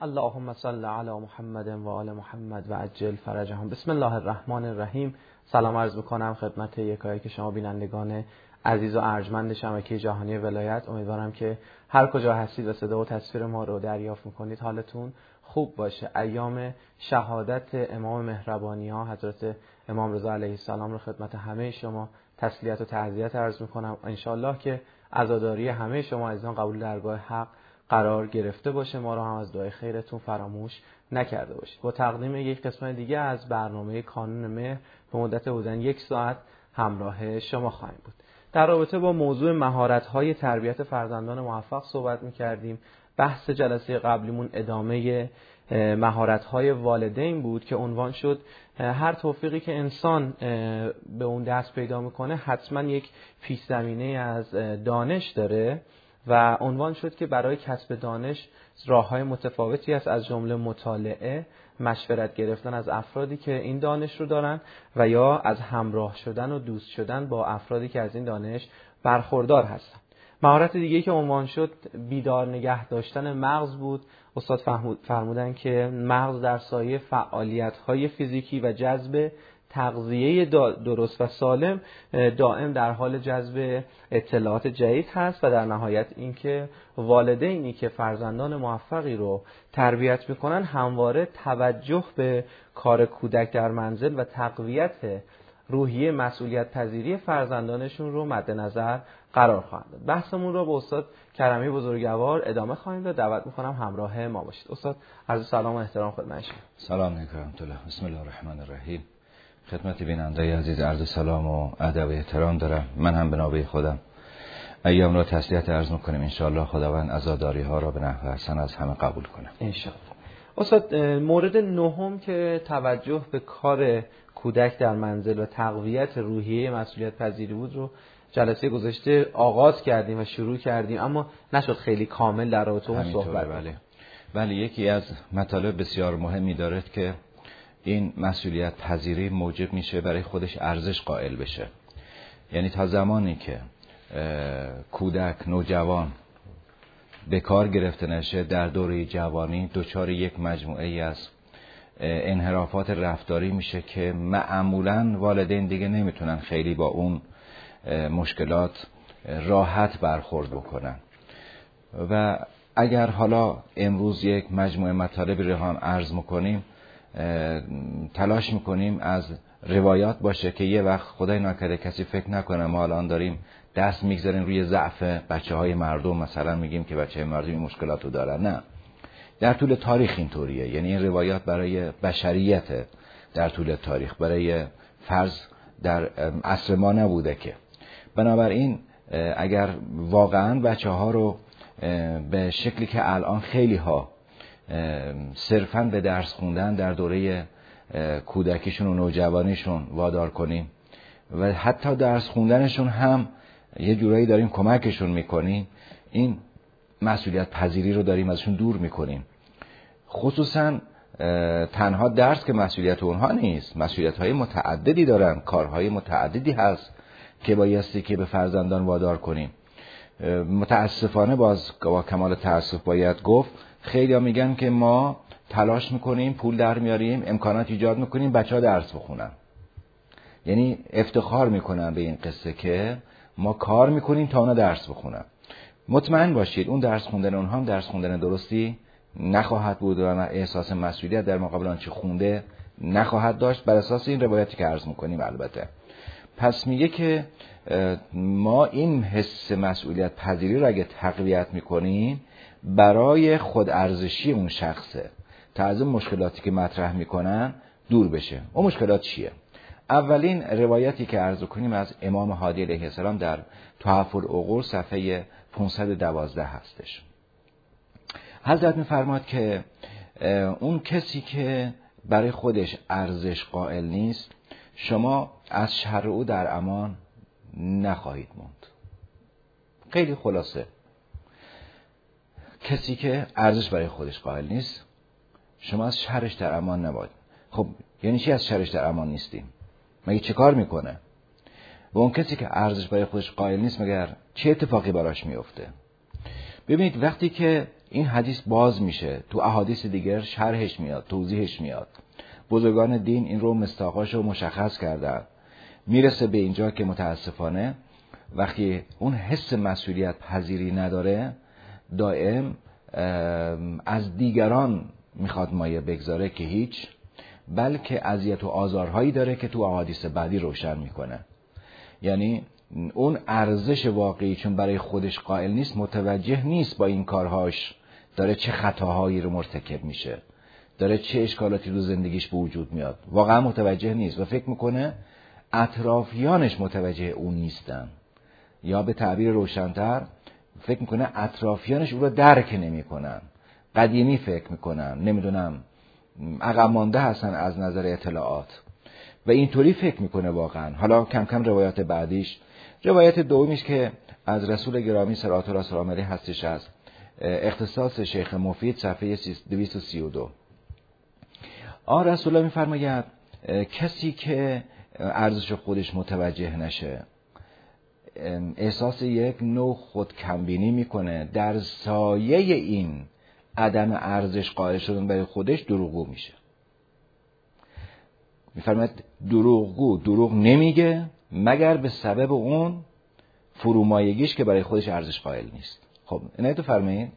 اللهم صل علی محمد و آل محمد و عجل فرجهم. بسم الله الرحمن الرحیم. سلام عرض میکنم خدمت یکایک شما بینندگان عزیز و ارجمند شبکه جهانی ولایت. امیدوارم که هر کجا هستید و صدا و تصویر ما رو دریافت میکنید حالتون خوب باشه. ایام شهادت امام مهربانی ها حضرت امام رضا علیه السلام رو خدمت همه شما تسلیت و تعزیت عرض میکنم. انشالله که عزاداری همه شما عزیزان قبول درگاه حق قرار گرفته باشه، ما رو هم از دعای خیرتون فراموش نکرده باشید. با تقدیم یک قسمت دیگه از برنامه کانون مهر به مدت حدوداً 1 ساعت همراه شما خواهیم بود. در رابطه با موضوع مهارت‌های تربیت فرزندان موفق صحبت می‌کردیم. بحث جلسه قبلیمون ادامه مهارت‌های والدین بود که عنوان شد هر توفیقی که انسان به اون دست پیدا می‌کنه حتما یک پیش زمینه از دانش داره و عنوان شد که برای کسب دانش راه‌های متفاوتی است، از جمله مطالعه، مشورت گرفتن از افرادی که این دانش رو دارن و یا از همراه شدن و دوست شدن با افرادی که از این دانش برخوردار هستن. مهارت دیگه‌ای که عنوان شد بیدار نگه داشتن مغز بود. استاد فرمودن که مغز در سایه فعالیت‌های فیزیکی و جذب تغذیه درست و سالم دائم در حال جذب اطلاعات جدید هست و در نهایت اینکه والدینی که فرزندان موفقی رو تربیت میکنن همواره توجه به کار کودک در منزل و تقویت روحیه مسئولیت پذیری فرزندانشون رو مد نظر قرار خواهند داد. بحثمون رو با استاد کرمی بزرگوار ادامه خواهیم داد. دعوت میکنم همراه ما باشید. استاد عرض سلام و احترام خدمت شما. سلام علیکم. بسم الله الرحمن الرحیم. خدمت بیننده عزیز عرض سلام و ادب و احترام دارم. من هم به نوبه خودم ایام را تسلیت عرض میکنیم. انشاءالله خداوند عزاداری ها را به نحو حسن از همه قبول کنه انشاءالله. استاد مورد نهم که توجه به کار کودک در منزل و تقویت روحیه مسئولیت پذیری بود رو جلسه گذشته آغاز کردیم و شروع کردیم، اما نشد خیلی کامل در رابطه اون صحبت. بله یکی از مطالب بسیار مهمی دارد که این مسئولیت پذیری موجب میشه برای خودش ارزش قائل بشه. یعنی تا زمانی که کودک نوجوان به کار گرفته نشه در دوره جوانی دچار یک مجموعه از انحرافات رفتاری میشه که معمولاً والدین دیگه نمیتونن خیلی با اون مشکلات راحت برخورد بکنن. و اگر حالا امروز یک مجموعه مطالب رو هم عرض میکنیم، تلاش میکنیم از روایات باشه که یه وقت خدای نکرده کسی فکر نکنه ما الان داریم دست میگذاریم روی ضعف بچه‌های مردم، مثلا میگیم که بچه‌های مردم این مشکلاتو دارن. نه، در طول تاریخ اینطوریه. یعنی این روایات برای بشریت در طول تاریخ، برای فرض در عصر ما نبوده که. بنابراین اگر واقعا بچه‌ها رو به شکلی که الان خیلی ها صرفاً به درس خوندن در دوره کودکیشون و نوجوانیشون وادار کنیم و حتی درس خوندنشون هم یه جورایی داریم کمکشون میکنیم، این مسئولیت پذیری رو داریم ازشون دور میکنیم. خصوصاً تنها درس که مسئولیت اونها نیست، مسئولیت های متعددی دارن، کارهای متعددی هست که بایستی که به فرزندان وادار کنیم. متاسفانه باز با کمال تأسف باید گفت خیلی ها میگن که ما تلاش میکنیم، پول در میاریم، امکانات ایجاد میکنیم بچه‌ها درس بخونن. یعنی افتخار میکنن به این قصه که ما کار میکنیم تا اونا درس بخونن. مطمئن باشید اون درس خوندن اونها هم درس خوندن درستی نخواهد بود و احساس مسئولیت در مقابل آنچه خونده نخواهد داشت، بر اساس این روایتی که عرض میکنیم. البته پس میگه که ما این حس مسئولیت پذیری رو اگه تقویت میکنیم برای خود ارزشی اون شخصه تا از اون مشکلاتی که مطرح میکنن دور بشه. اون مشکلات چیه؟ اولین روایتی که عرض کنیم از امام هادی علیه السلام در تحف العقول صفحه 512 هستش. حضرت میفرماد که اون کسی که برای خودش ارزش قائل نیست شما از شر او در امان نخواهید موند. خیلی خلاصه، کسی که ارزش برای خودش قائل نیست شما از شرش در امان نباید. خب یعنی چی از شرش در امان نیستیم؟ مگه چه کار میکنه؟ و اون کسی که ارزش برای خودش قائل نیست مگر چه اتفاقی براش میفته؟ ببینید وقتی که این حدیث باز میشه، تو احادیث دیگر شرحش میاد، توضیحش میاد. بزرگان دین این رو مستاقاشو مشخص کردن. میرسه به اینجا که متاسفانه وقتی اون حس مسئولیت پذیری نداره، دائم از دیگران میخواد مایه بگذاره که هیچ، بلکه اذیت و آزارهایی داره که تو احادیث بعدی روشن میکنه. یعنی اون ارزش واقعی چون برای خودش قائل نیست، متوجه نیست با این کارهاش داره چه خطاهایی رو مرتکب میشه، داره چه اشکالاتی رو زندگیش به وجود میاد، واقعا متوجه نیست و فکر میکنه اطرافیانش متوجه اون نیستن، یا به تعبیر روشن‌تر فکر میکنه اطرافیانش اون رو درک نمیکنن، قدیمی فکر میکنن، نمیدونم عقب مانده هستن از نظر اطلاعات و اینطوری فکر میکنه واقعا. حالا کم کم روایات بعدیش، روایت دومیش که از رسول گرامی صلوات الله سلام علیه هستش، از اختصاص شیخ مفید صفحه 232. رسول الله میفرماید کسی که ارزش خودش متوجه نشه، احساس یک نوع خودکمبینی میکنه، در سایه این عدم ارزش قائل شدن برای خودش دروغگو میشه. میفرماید دروغگو دروغ نمیگه مگر به سبب اون فرومایگیش که برای خودش ارزش قائل نیست. خب اینایتو فرمایید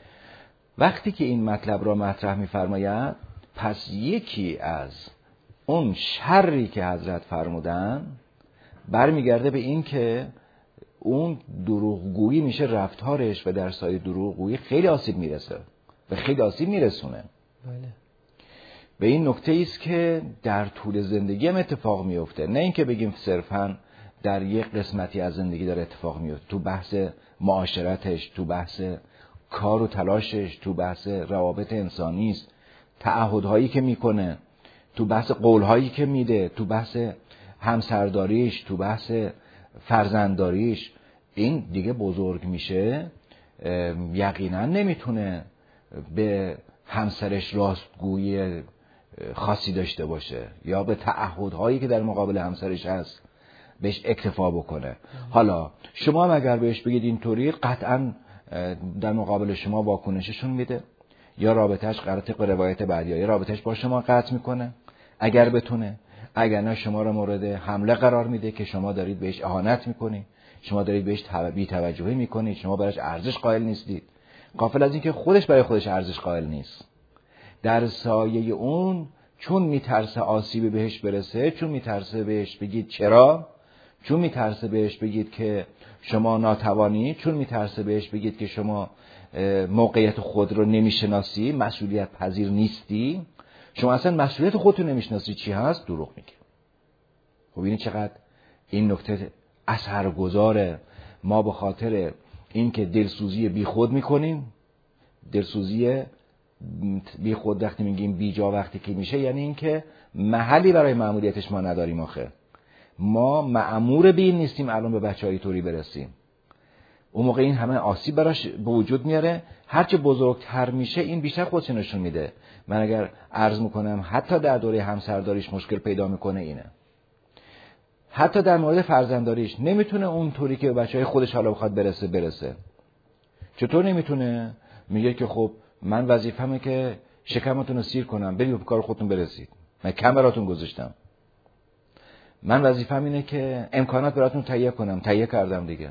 وقتی که این مطلب را مطرح میفرماید، پس یکی از اون شری که حضرت فرمودن برمیگرده به این که اون دروغگویی میشه رفتارش و در سایه دروغگویی خیلی آسیب میرسه و خیلی آسیب میرسونه. بله. به این نکته ایست که در طول زندگی هم اتفاق میفته، نه اینکه بگیم صرفاً در یک قسمتی از زندگی داره اتفاق میفته، تو بحث معاشرتش، تو بحث کار و تلاشش، تو بحث روابط انسانی است، تعهدهایی که میکنه، تو بحث قولهایی که میده، تو بحث همسرداریش، تو بحث فرزندداریش. این دیگه بزرگ میشه، یقینا نمیتونه به همسرش راستگویی خاصی داشته باشه یا به تعهدهایی که در مقابل همسرش هست بهش اکتفا بکنه. حالا شما هم اگر بهش بگید اینطوری، قطعا در مقابل شما واکنششون میده، یا رابطهش طبق روایت بعدی یا رابطهش با شما قطع میکنه اگر بتونه، اگر نه شما رو مورد حمله قرار میده که شما دارید بهش اهانت میکنید، شما دارید بهش بی‌توجهی میکنید، شما براش ارزش قائل نیستید، غافل از این که خودش برای خودش ارزش قائل نیست. در سایه اون چون میترسه آسیبی بهش برسه، چون میترسه بهش بگید چرا، چون میترسه بهش بگید که شما ناتوانی، چون میترسه بهش بگید که شما موقعیت خود رو نمیشناسی، مسئولیت پذیر نیستی، شما اصلا مسئولیت خودتو نمیشناسی چی هست، دروغ میگی. خب این چقدر این نکته اثرگذاره. ما به خاطر این که دلسوزی بی خود میکنیم، دلسوزی بی خود وقتی میگیم بی جا وقتی که میشه، یعنی این که محلی برای مأموریتش ما نداریم. آخه ما مأمور به این نیستیم الان به بچه‌های طوری برسیم. اون موقع این همه آسیب براش به وجود میاره. هرچه بزرگتر میشه این بیشتر خودش نشون میده. من اگر عرض میکنم حتی در دوره همسرداریش مشکل پیدا میکنه اینه، حتی در مورد فرزندداریش نمیتونه اونطوری که بچهای خودش حالا بخواد برسه. چطور نمیتونه؟ میگه که خب من وظیفه‌مه که شکمتون رو سیر کنم، برید به کار خودتون برسید، من کم براتون گذاشتم، من وظیفه‌م اینه که امکانات براتون تهیه کنم، تهیه کردم دیگه.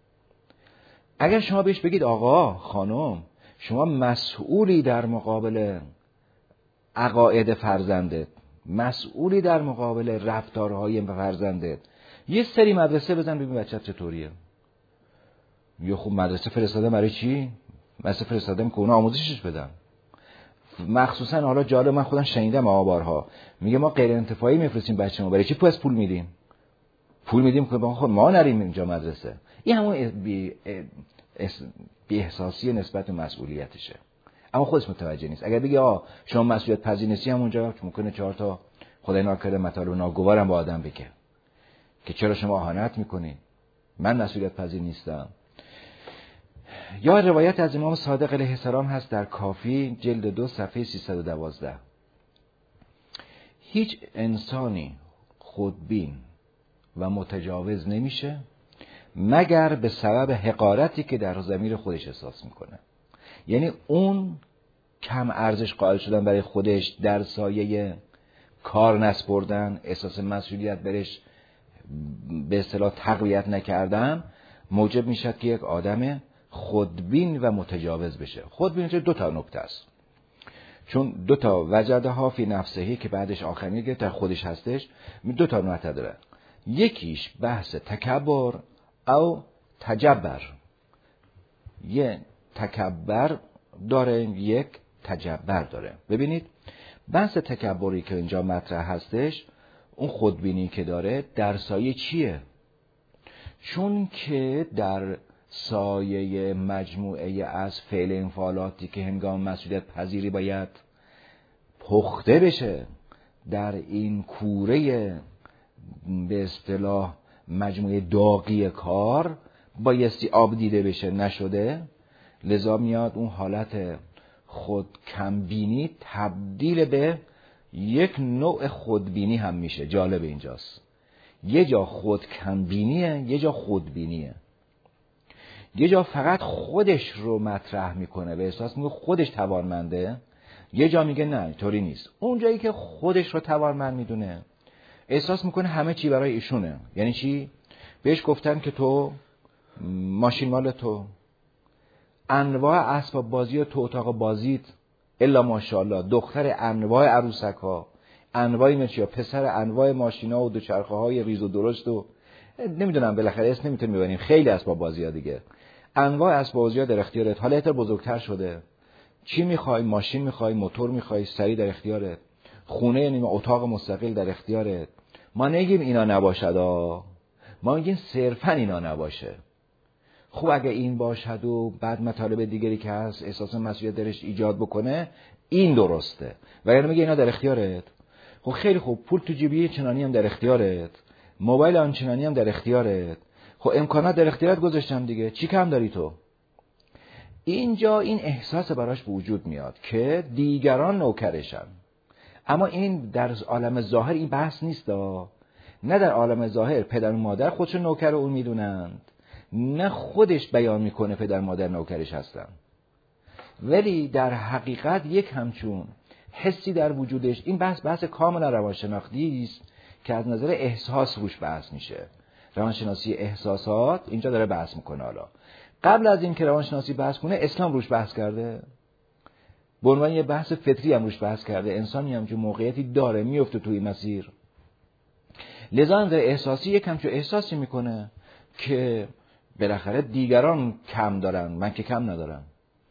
اگر شما بهش بگید آقا خانم شما مسئولی در مقابل عقاید فرزندت، مسئولی در مقابل رفتارهای فرزندت، یه سری مدرسه بزن ببین بچه‌ت چطوریه. یا خب مدرسه فرستادم برای چی؟ مدرسه فرستادم که اونا آموزشش بدن. مخصوصا حالا جالب، من خودم شنیدم بارها میگه ما غیر انتفاعی میفرستیم بچه‌مو، برای چی پول میدیم؟ پول میدیم که خود ما نریم اینجا مدرسه. این همون بی احساسی نسبت به مسئولیتشه، اما خودش متوجه نیست. اگر بگی شما مسئولیت پذیر نیستی، همونجا ممکنه 4 تا خدای ناکرده مطالب ناگوارم با آدم بگه که چرا شما اهانت میکنی، من مسئولیت پذیر نیستم. یا روایت از امام صادق علیه السلام هست در کافی جلد 2 صفحه 312: هیچ انسانی خودبین و متجاوز نمیشه مگر به سبب حقارتی که در ضمیر خودش احساس میکنه. یعنی اون کم ارزش قائل شدن برای خودش در سایه کار نسپردن، احساس مسئولیت برش به اصطلاح تقویت نکردن، موجب میشد که یک آدم خودبین و متجاوز بشه. خودبین دو تا نکته است، چون دو تا وجدها فی نفسهی که بعدش آخرین که در خودش هستش، دو تا نکته داره. یکیش بحث تکبر او تجبر، یه تکبر داره، یک تجبر داره. ببینید بحث تکبری که اینجا مطرح هستش، اون خودبینی که داره در سایه چیه؟ چون که در سایه مجموعه از فعل انفعالاتی که هنگام مسئولیت پذیری باید پخته بشه در این کوره به اصطلاح مجموعه داغی کار بایستی آب دیده بشه، نشده، لذا میاد اون حالت خود کمبینی تبدیل به یک نوع خودبینی هم میشه. جالب اینجاست، یه جا خود کمبینیه، یه جا خودبینیه. یه جا فقط خودش رو مطرح میکنه، به احساس میگه خودش توانمنده، یه جا میگه نه طوری نیست. اون جایی که خودش رو توانمند میدونه احساس میکنه همه چی برای ایشونه. یعنی چی؟ بهش گفتن که تو ماشین مال تو، انواع اسباب بازی تو اتاق بازیت الا ماشاءالله، دختر انواع عروسک ها، انواع مچیا، پسر انواع ماشینا و دوچرخه های ریز و درشت و نمیدونم بالاخره اسم نمیتونیم ببریم، خیلی اسباب بازی ها دیگه، انواع اسباب بازی ها در اختیارت. حالا احتمال بزرگتر شده، چی میخوای؟ ماشین میخوای، موتور میخوای، سری در اختیارت، خونه یعنی اتاق مستقل در اختیارت. ما نگیم اینا نباشد ما میگیم صرفا اینا نباشه. خب اگه این باشد و بعد مطالب دیگری که هست احساس مسئولیت درش ایجاد بکنه، این درسته. وگرنه میگه اینا در اختیارت. خب خیلی خوب، پول تو جیبی چنانی هم در اختیارت، موبایل آنچنانی هم در اختیارت، خب امکانات در اختیارت گذاشتم دیگه، چی کم داری تو؟ اینجا این احساس براش به وجود میاد که دیگران نوکرشن. اما این در عالم ظاهر این بحث نیست نه در عالم ظاهر پدر و مادر خودشون نوکر اون میدونند، نه خودش بیان میکنه پدر مادر نوکرش هستن، ولی در حقیقت یک همچون حسی در وجودش. این بحث کاملا روانشناختی است که از نظر احساس روش بحث میشه. روانشناسی احساسات اینجا داره بحث میکنه. حالا قبل از این که روانشناسی بحث کنه، اسلام روش بحث کرده، به عنوان یه بحث فطری هم روش بحث کرده. انسانی هم که موقعیتی داره میفته توی مسیر، لذا از احساسی یک همچون احساسی میکنه که بالاخره دیگران کم دارن، من که کم ندارم.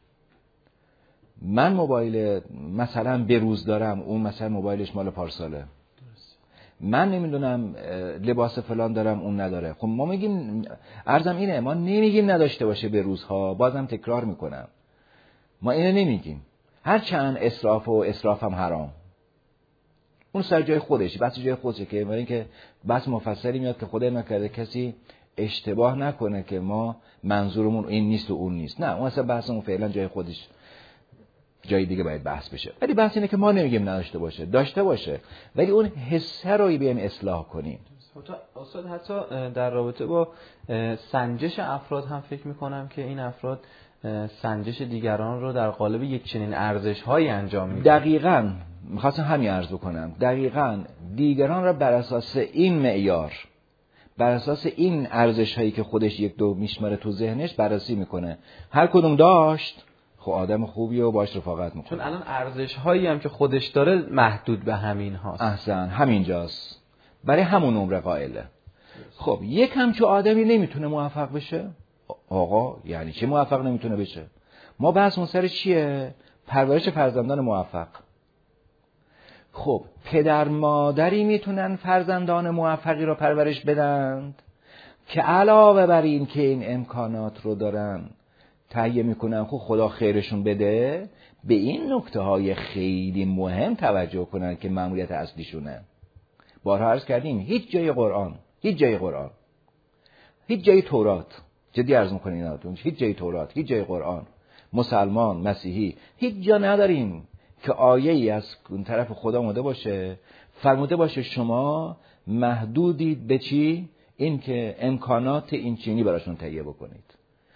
من موبایل مثلا بروز دارم، اون مثلا موبایلش مال پارساله. من نمیدونم لباس فلان دارم، اون نداره. خب ما میگیم، عرضم اینه، ما نمیگیم نداشته باشه بروزها، بازم تکرار میکنم، ما اینو نمیگیم. هرچند اسراف هم حرام، اون سر جای خودش، بس جای خودشه، که برای اینکه بس مفصلی میاد که خدای نکرده کسی اشتباه نکنه که ما منظورمون این نیست و اون نیست. نه، اون اصلا بحثمون فعلا جای خودش، جای دیگه باید بحث بشه. ولی بحث اینه که ما نمیگیم نداشته باشه، داشته باشه، ولی اون حسه رو بیایم اصلاح کنیم. استاد حتی در رابطه با سنجش افراد هم فکر میکنم که این افراد سنجش دیگران رو در قالب یک چنین ارزش‌هایی انجام میدن. دقیقاً می‌خواستم همین عرض بکنم. دقیقاً دیگران را بر اساس این معیار، بر اساس این ارزش‌هایی که خودش یک دو میشماره تو ذهنش بررسی میکنه. هر کدوم داشت، خب آدم خوبیه و باش رفاقت میکنه. چون الان ارزش‌هایی هم که خودش داره محدود به همین هاست. احسن، همینجاست، برای همون نمره قائله. خب یک همچون آدمی نمیتونه موفق بشه. آقا یعنی چه موفق نمیتونه بشه؟ ما بحثمون سر چیه؟ پرورش فرزندان موفق. خب پدر مادری میتونن فرزندان موفقی رو پرورش بدند که علاوه بر این که این امکانات رو دارن تهیه میکنن، خب خدا خیرشون بده، به این نکته های خیلی مهم توجه کنن که مأموریت اصلیشونه. بارها عرض کردیم، هیچ جای قرآن، هیچ جای تورات، جدی عرض میکنین ایناتون، هیچ جای تورات، هیچ جای قرآن، مسلمان، مسیحی، هیچ جا نداریم که آیه‌ای از اون طرف خدا اومده باشه فرموده باشه شما محدودید به چی؟ این که امکانات این چینی براشون تهیه بکنید.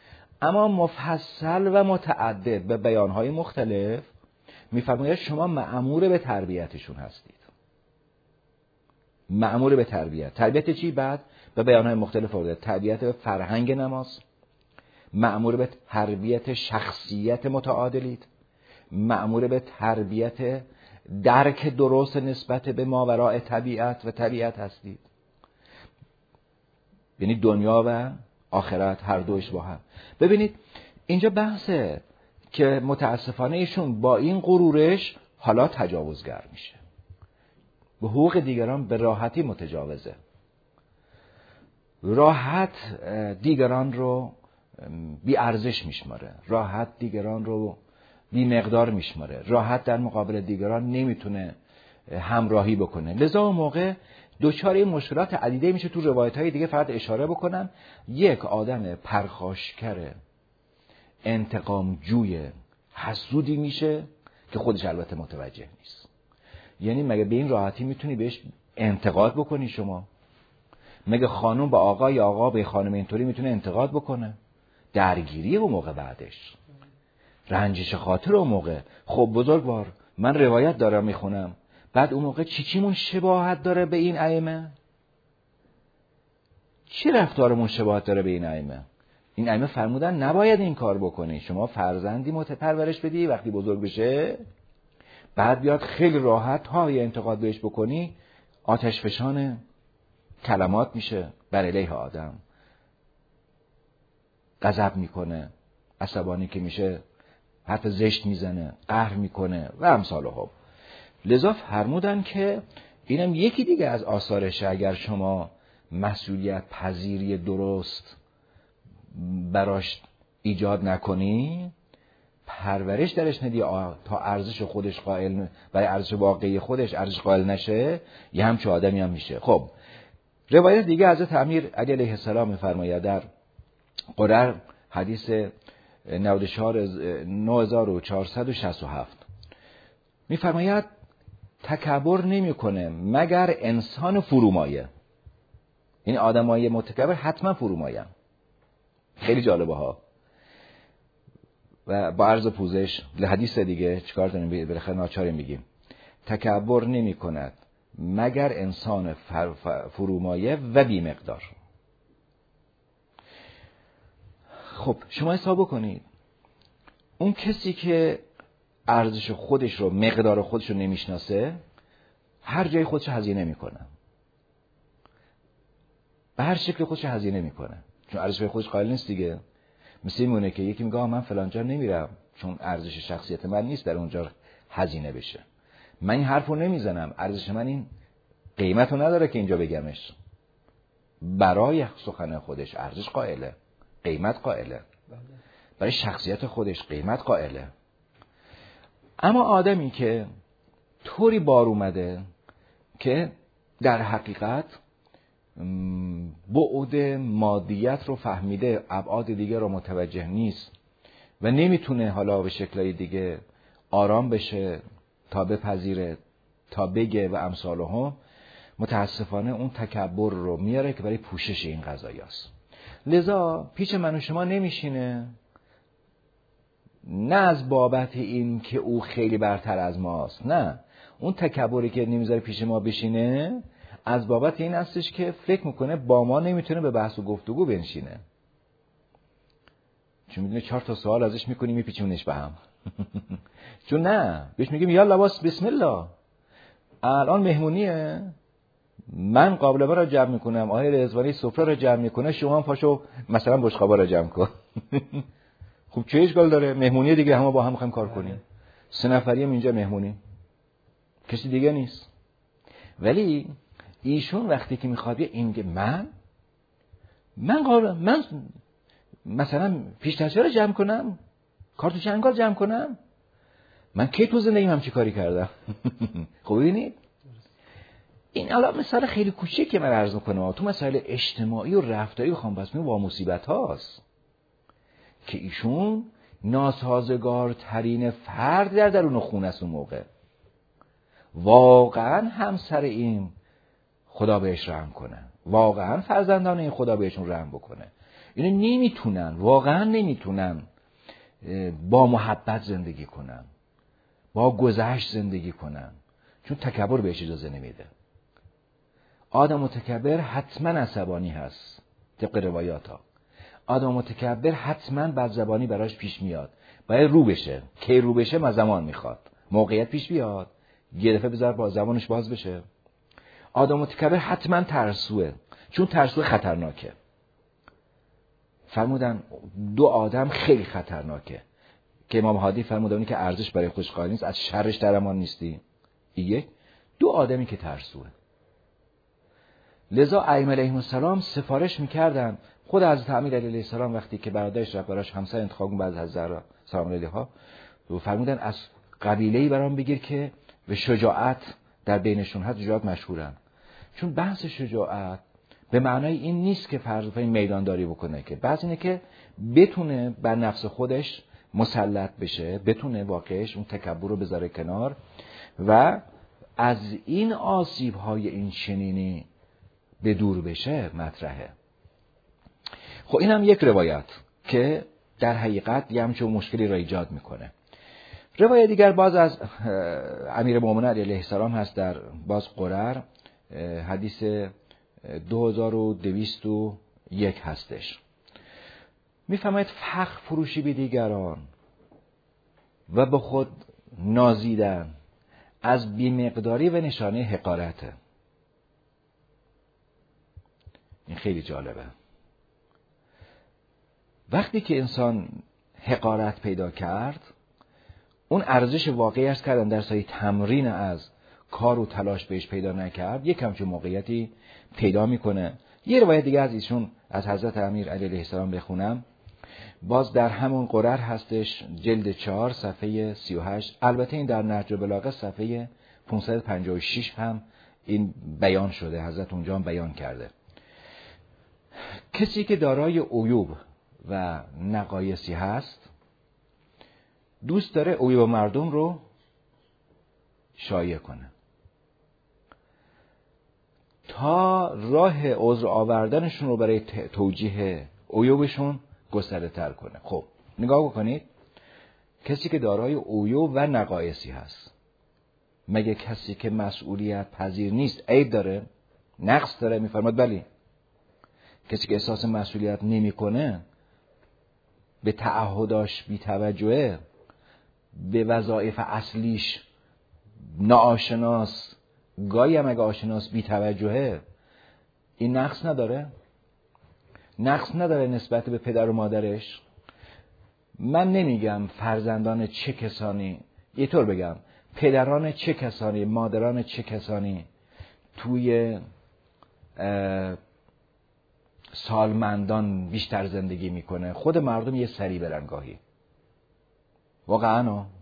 اما مفصل و متعدد به بیانهای مختلف میفرماید شما مأمور به تربیتشون هستید. مأمور به تربیت چی؟ بعد به بیانهای مختلف آورده. تربیت به فرهنگ نماز، مأمور به تربیت شخصیت متعادلید، مأمور به تربیت درک درست نسبت به ماوراء طبیعت و طبیعت هستید. یعنی دنیا و آخرت هر دوش با هم. ببینید اینجا بحثه که متاسفانه ایشون با این غرورش حالا تجاوزگر میشه، به حقوق دیگران به راحتی متجاوزه، راحت دیگران رو بی ارزش میشماره، راحت دیگران رو بی مقدار میشماره، راحت در مقابل دیگران نمیتونه همراهی بکنه. لذا اون موقع دچار این مشکلات عدیده میشه. تو روایت‌های دیگه فقط اشاره بکنم، یک آدم پرخاشگر، انتقام جوی، حسودی میشه که خودش البته متوجه نیست. یعنی مگه به این راحتی میتونی بهش انتقاد بکنی شما؟ مگه خانم به آقا یا آقا به خانم اینطوری میتونه انتقاد بکنه؟ درگیری اون موقع، بعدش رنجش خاطر اون موقع. خب بزرگوار من روایت دارم میخونم، بعد اون موقع چیمون شباهت داره به این ائمه؟ چی رفتارمون شباهت داره به این ائمه؟ این ائمه فرمودن نباید این کار بکنی. شما فرزندی متپرورش بدی، وقتی بزرگ بشه بعد بیاد خیلی راحت ها یه انتقاد بهش بکنی، آتش فشان کلمات میشه بر علیه آدم، غضب میکنه، عصبانی که میشه حرف زشت میزنه، قهر میکنه و امثالهم. لذا فرمودن که اینم یکی دیگه از آثارشه. اگر شما مسئولیت پذیری درست براش ایجاد نکنی، پرورش درش ندی تا ارزش خودش قائل، برای ارزش واقعی خودش ارزش قائل نشه، یه همچه آدمی هم میشه. خب روایت دیگه حضرت امیر علی علیه السلام میفرماید در قرر حدیث 9467 میفرماید تکبر نمیکنه مگر انسان فرومایه. این آدمای متکبر حتما فرومایه. خیلی جالبه ها. و با عرض پوزش حدیث دیگه چیکار داریم بالاخره ناچاریم بگیم تکبر نمی کند مگر انسان فرومایه و بی مقدار. خب شما حساب بکنید اون کسی که ارزش خودش رو، مقدار خودش رو نمیشناسه، هر جای خودش هزینه میکنه، به هر شکل خودش هزینه میکنه، چون ارزش خودش قائل نیست دیگه. مثل اینه که یکی میگه من فلان جا نمیرم چون ارزش شخصیت من نیست در اونجا هزینه بشه، من این حرفو نمیزنم، ارزش من این قیمتو نداره که اینجا بگمش. برای سخن خودش ارزش قائله، قیمت قائله، برای شخصیت خودش قیمت قائله. اما آدمی که طوری بار اومده که در حقیقت بعد مادیت رو فهمیده، ابعاد دیگه رو متوجه نیست و نمیتونه حالا به شکلهای دیگه آرام بشه تا بپذیره، تا بگه و امثالهم، متاسفانه اون تکبر رو میاره که برای پوشش این قضایاست. لذا پیش من و شما نمیشینه، نه از بابت این که او خیلی برتر از ماست، نه، اون تکبری که نمیذاره پیش ما بشینه از بابت این هستش که فکر میکنه با ما نمیتونه به بحث و گفتگو بنشینه، چون میدونه 4 تا سوال ازش میکنیم میپیچونش به هم. چون نه، بهش میگیم یا لباس بسم الله، الان مهمونیه، من قابلمه را جمع میکنم، آقای رضوانی سفره را جمع میکنه، شما هم پاشو مثلا بشقابا را جمع کن. خب چه اشکال داره؟ مهمونی دیگه، همه با هم میخوایم کار کنیم، 3 نفریم اینجا مهمونی، کسی دیگه نیست. ولی ایشون وقتی که میخواد این میگه من مثلا پیش دسته رو جمع کنم، کارتو چنگال جمع کنم، من کی تو زندگیم همچی کاری کردم؟ خب ببینید این الان مثال خیلی کوچیک که من عرض میکنم، تو مسائل اجتماعی و رفتاری بخوام بس میگم با مصیبت هاست که ایشون ناسازگارترین فرد در درون خونه است. اون موقع واقعا همسر این خدا بهش رحم کنه، واقعا فرزندان این خدا بهشون رحم بکنه. اینا نمیتونن، واقعا نمیتونن با محبت زندگی کنن، با گذشت زندگی کنن، چون تکبر بهش اجازه نمیده. آدم متکبر حتما عصبانی هست طبق روایات ها. آدم متکبر حتما بدزبانی براش پیش میاد، باید رو بشه. کی رو بشه؟ ما زمان میخواد، موقعیت پیش بیاد، یه دفعه بذار با زبانش باز بشه. آدم متکبر حتما ترسوه، چون ترسوه خطرناکه. فرمودن دو آدم خیلی خطرناکه که امام هادی فرمودن اونی که ارزش برای خودش قائل نیست از شرش در امان نیستی. یک، دو آدمی که ترسوه. لذا ائمه علیهم السلام سفارش میکردن. خود حضرت امیر علیه السلام وقتی که برادرش رفت براش همسر انتخاب بعد از زهرا سلام علیها، فرمودن از قبیله‌ای برام بگیر که به شجاعت در بینشون هست، شجاعت مشهورن. چون بحث شجاعت به معنای این نیست که فرض کنید میدانداری بکنه، که بحث اینه که بتونه بر نفس خودش مسلط بشه، بتونه واقعش اون تکبر رو بذاره کنار و از این آسیب‌های این چنینی به دور بشه مطرحه. خب این هم یک روایت که در حقیقت یه همچون مشکلی را ایجاد میکنه. روایت دیگر باز از امیرالمومنین علیه السلام هست در باز قرر، حدیث 2201 هستش. میفرماید فخر فروشی به دیگران و به خود نازیدن از بی‌مقداری و نشانه حقارته. این خیلی جالبه. وقتی که انسان حقارت پیدا کرد، اون ارزش واقعی است کردن در سایه تمرین از کار و تلاش بهش پیدا نکرد، یک همچون موقعیتی پیدا میکنه. یه روایت دیگه از ایشون از حضرت امیر علیه السلام بخونم، باز در همون قرر هستش، جلد 4 صفحه 38. البته این در نهج البلاغه صفحه 556 هم این بیان شده، حضرت اونجا هم بیان کرده. کسی که دارای عیوب و نقایصی هست دوست داره عیوب مردم رو شایع کنه تا راه عذر آوردنشون رو برای توجیه عیوبشون گسترده تر کنه. خب نگاه بکنید، کسی که دارای عیوب و نقایصی هست، مگه کسی که مسئولیت پذیر نیست عیب داره؟ نقص داره؟ میفرماد بلی. کسی که احساس مسئولیت نمیکنه، به تعهداش بی‌توجهه، به وظایف اصلیش ناآشناس، گاهی هم اگه آشناس بی‌توجهه، این نقص نداره؟ نقص نداره نسبت به پدر و مادرش؟ من نمیگم فرزندان چه کسانی، یه طور بگم پدران چه کسانی، مادران چه کسانی توی سالمندان بیشتر زندگی میکنه. خود مردم یه سری برن گاهی، واقعا.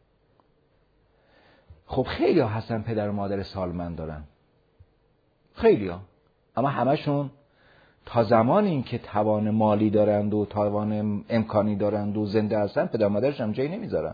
خب خیلی ها هستن پدر و مادر سالمند دارن، خیلی ها، اما همشون تا زمانی که توان مالی دارند و توان امکانی دارند و زنده هستن، پدر و مادرش هم جایی نمیذارن.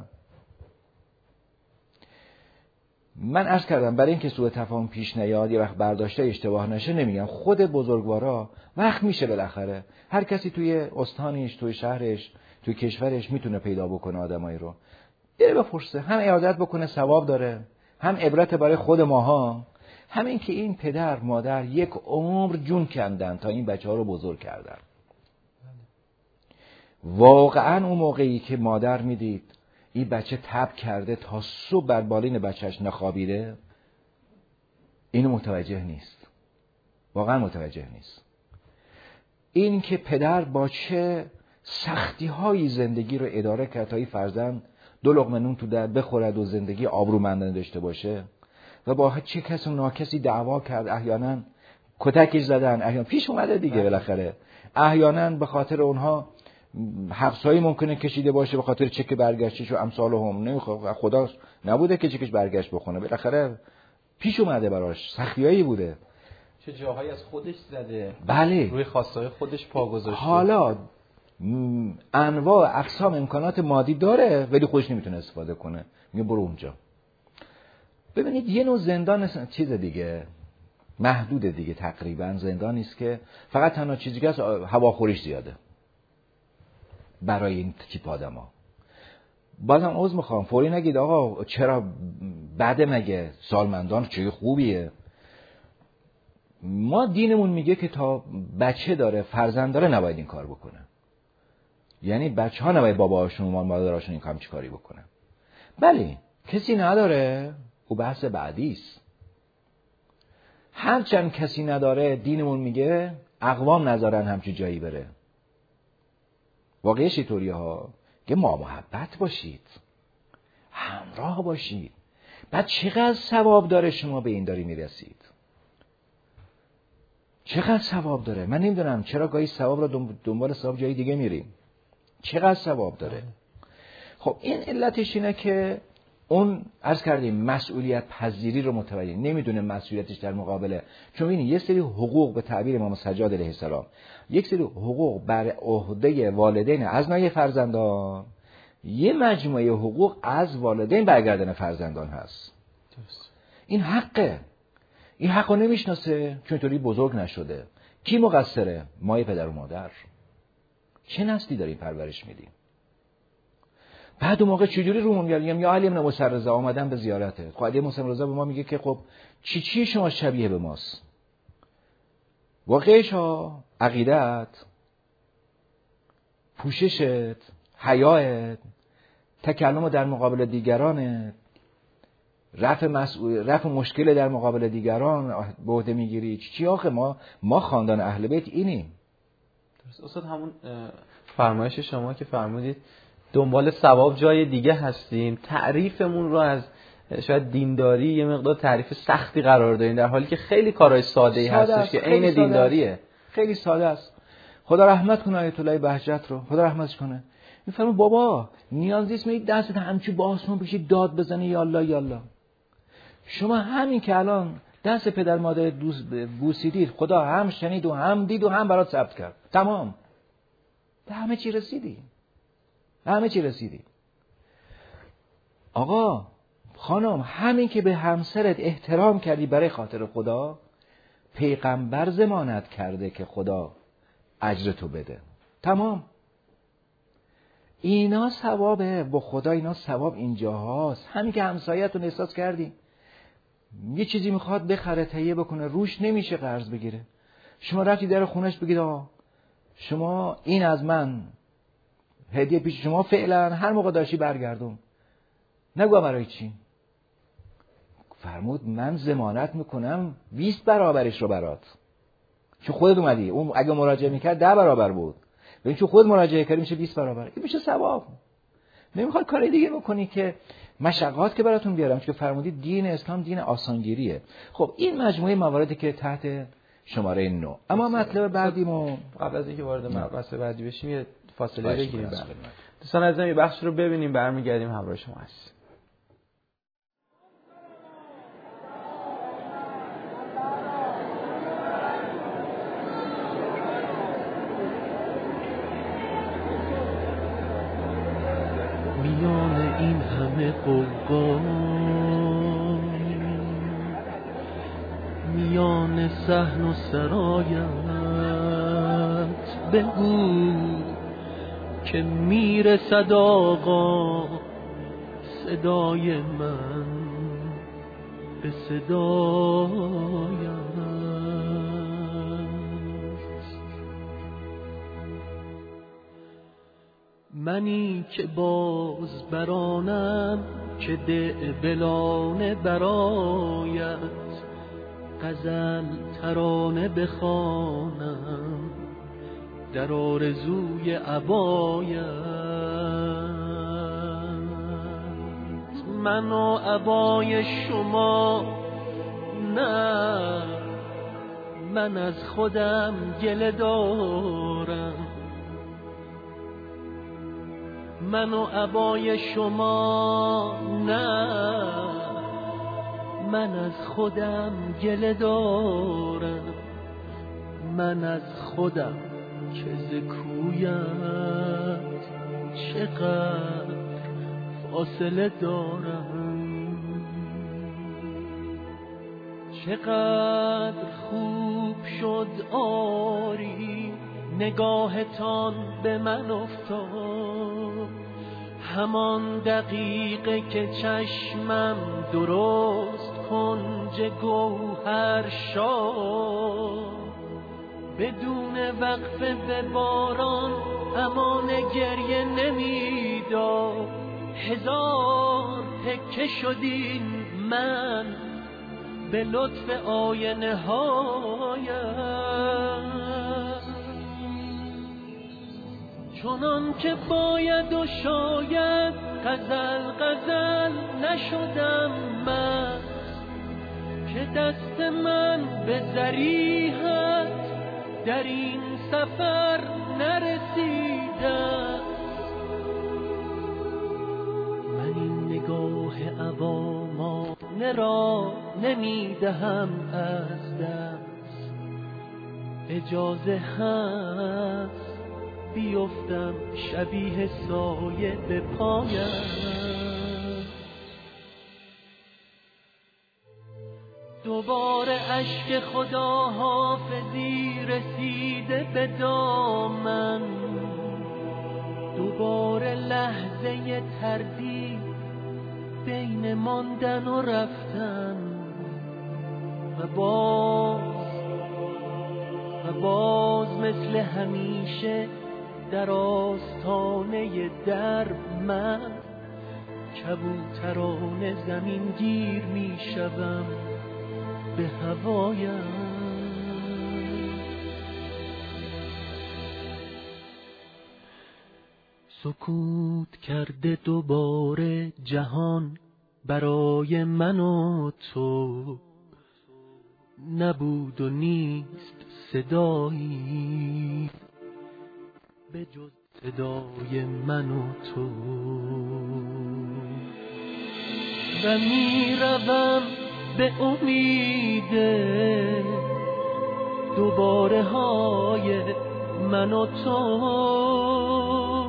من عرض کردم برای اینکه سوء تفاهم پیش نیاد، یه وقت برداشته اشتباه نشه، نمیگم خود بزرگوارا وقت میشه بالاخره، هر کسی توی استانش، توی شهرش، توی کشورش میتونه پیدا بکنه آدمایی رو، بره بپرسه، هم عیادت بکنه ثواب داره، هم عبرت برای خود ماها، هم این که این پدر مادر یک عمر جون کندن تا این بچه ها رو بزرگ کردن. واقعا اون موقعی که مادر میدید این بچه تب کرده تا صبح بر بالین بچهش نخوابیده، اینو متوجه نیست، واقعا متوجه نیست. این که پدر با چه سختی هایی زندگی رو اداره کرد تا این فرزند 2 لقمه نون تو در بخورد و زندگی آبرومندانه داشته باشه، و با چه کس و ناکسی دعوا کرد، احیانا کتکش زدن، احیانا پیش اومده دیگه بالاخره، احیانا به خاطر اونها حبسایی ممکنه کشیده باشه، به خاطر چک برگشتش و امثالهم، نمیخواد خدا نبوده که چکش برگشت بخونه، بالاخره پیش اومده براش، سختیایی بوده، چه جاهایی از خودش زده، بله، روی خواستهای خودش پا گذاشته. حالا انواع اقسام امکانات مادی داره ولی خودش نمیتونه استفاده کنه، میگه برو اونجا. ببینید یه نوع زندان چیز دیگه، محدود دیگه، تقریبا زندانی است که فقط تنها چیزی که هواخوریش زیاده، برای این تیپ آدما. بازم عذر میخوام، فوری نگید آقا چرا بده، مگه سالمندان چه خوبیه. ما دینمون میگه که تا بچه داره، فرزند داره، نباید این کار بکنه. یعنی بچه ها نباید باباهاشون و مادرهاشون این کار چیکاری بکنن. بله کسی نداره، او بحث بعدیست. هرچند کسی نداره، دینمون میگه اقوام نذارن همچی جایی بره. واقعیش اینطوریه ها، که ما محبت باشید، همراه باشید. بعد چقدر ثواب داره شما به این داری میرسید؟ چقدر ثواب داره؟ من نمیدونم چرا گاهی ثواب رو دنبال ثواب جایی دیگه میریم. چقدر ثواب داره؟ خب این علتش اینه که اون عرض کردیم مسئولیت پذیری رو متوجه نمیدونه مسئولیتش در مقابله. چون ببینید یه سری حقوق به تعبیر امام سجاد علیه السلام، یک سری حقوق بر عهده والدین از نای فرزندان، یه مجموعه حقوق از والدین برگردن فرزندان هست. این حقه. این حق رو نمیشناسه چون اینطوری بزرگ نشده. کی مقصره؟ مای پدر و مادر. چه نسلی داریم پرورش میدیم؟ بعد اون موقع چجوری رومون میگم یا علی بن موسی رضا اومدن به زیارته. خب علی موسی رضا به ما میگه که خب چی شما شبیه به ماست؟ واقعش ها، عقیدت، پوششت، حیات، تکلم در مقابل دیگرانت، رفع مشکل در مقابل دیگران به عهده میگیری. چی آخه ما خاندان اهل بیت اینیم. درست استاد، همون فرمایش شما که فرمودید دنبال ثواب جای دیگه هستیم، تعریفمون رو از شاید دینداری یه مقدار تعریف سختی قرار دادیم، در حالی که خیلی کارهای ساده‌ای هستش که عین دینداریه. خیلی ساده است. خدا رحمت کنه آیت الله بهجت رو، خدا رحمتش کنه. میفهمه بابا نیاز نیست می دستت همچی با آسمون بشی داد بزنی یا الله یا الله. شما همین که الان دست پدر مادر بوسیدید، خدا هم شنید و هم دید و هم برات ثبت کرد. تمام. به همه چی رسیدی. آقا خانم، همین که به همسرت احترام کردی برای خاطر خدا، پیغمبر ضمانت کرده که خدا اجر تو بده. تمام. اینا ثوابه، با خدا اینا ثواب اینجا هاست. همین که همسایتون احساس کردی یه چیزی میخواد بخره تهیه بکنه، روش نمیشه قرض بگیره، شما رفتی در خونش بگید آقا شما این از من هدیه پیش شما، فعلا هر موقع داشتی برگردون، نگو برای چی. فرمود من ضمانت میکنم 20 برابرش رو برات، چون خودت اومدی. اون اگه مراجعه میکرد 10 برابر بود، ببین چون خود مراجعه کردی میشه 20 برابر. این میشه ثواب. نمیخواد کاری دیگه بکنی که مشقات که براتون بیارم، چون فرمودید دین اسلام دین آسانگیریه. خب این مجموعه مواردی که تحت شماره 9. اما مطلب بعدیمون قبل از اینکه وارد مبحث بعدی بشیم یه فاصله بگیریم. دوستان عزیزم یه بخش رو ببینیم، برمیگردیم همراه شما هستیم. میان این همه قوقا، میان صحن و سرایت، بگو که میرسد آقا صدای من به صدایت. منی که باز برانم که دعبلانه برایت، غزل ترانه بخوانم در آرزوی عبایت. من و عبای شما نه، من از خودم گله دارم. من و عبای شما نه، من از خودم گله دارم. من از خودم که ز کویت چقدر فاصله دارم. چقدر خوب شد آری نگاهتان به من افتاد، همان دقیقه که چشمم درست کنج گوهر شد. بدون وقفه به باران امان گریه نمیداد، هزار تکه شدین من به لطف آینه هایم. چنان که باید و شاید غزل غزل نشدم من، که دست من به ضریحت در این سفر نرسیده. من این نگاه عوامانه را نمیدهم از دست، اجازه هست بیفتم شبیه سایه به پایم. دوباره اشک خداحافظی رسیده به دامن، دوباره لحظه تردید بین ماندن و رفتن، و باز مثل همیشه در آستانه درب من کبوتران زمین گیر می شوم به هوایم. سکوت کرده دوباره جهان برای من و تو، نبود و نیست صدایی به جز صدای من و تو. و می روم به امید دوباره های من و تو،